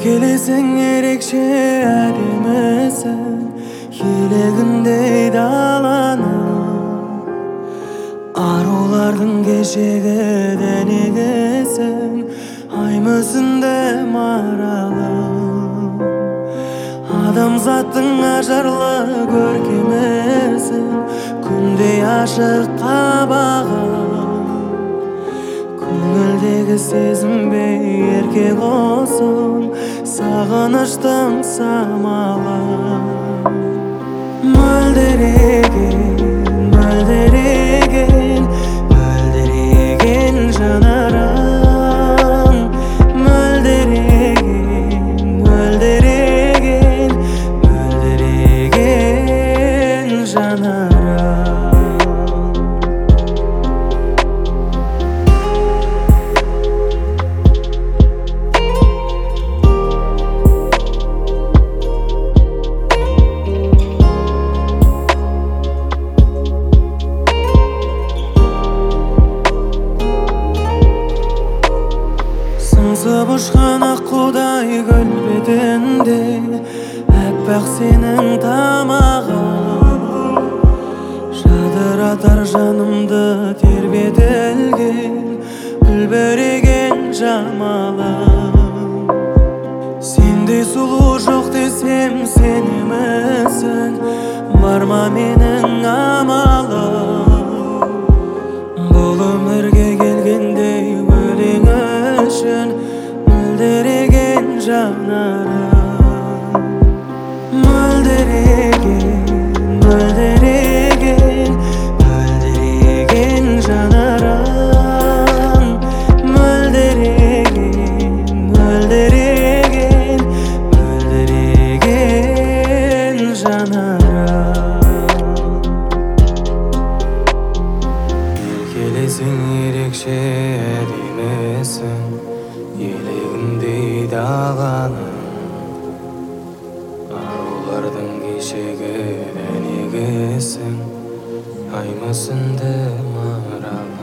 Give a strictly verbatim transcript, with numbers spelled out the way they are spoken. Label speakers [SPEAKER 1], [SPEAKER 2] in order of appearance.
[SPEAKER 1] Еркелесең ерекше әдемісің, елегіндей даланың арулардың кешегі дәнегесің, ай мүсінді маралым. Адамзаттың ажарлы көркемісің, күндей ашық қабағың. Көңілдегі сезімбей ерке қосың, сағыныштың самалы. Мөлдіреген, мөлдіреген, мөлдіреген жанарың. Мөлдіреген, мөлдіреген, мөлдіреген жанарың. Сыңсып ұшқан аққудай гүл бетінде, әппақ сенің тамағың. Жадыратар жанымды тербетілген, үлбіреген жамалың. Сендей сұлу жоқ десем сенемісің, бар ма менің амалым. Бұл өмірге келгендей өлең үшін мөлдіреген жанарың. Мөлдіреген, мөлдіреген, мөлдіреген жанарың. Мөлдіреген, мөлдіреген, мөлдіреген жанарың. Еркелесең ерекше әдемісің, елегіндей даланың арулардың кешегі дәнегесің, ай мүсінді маралым.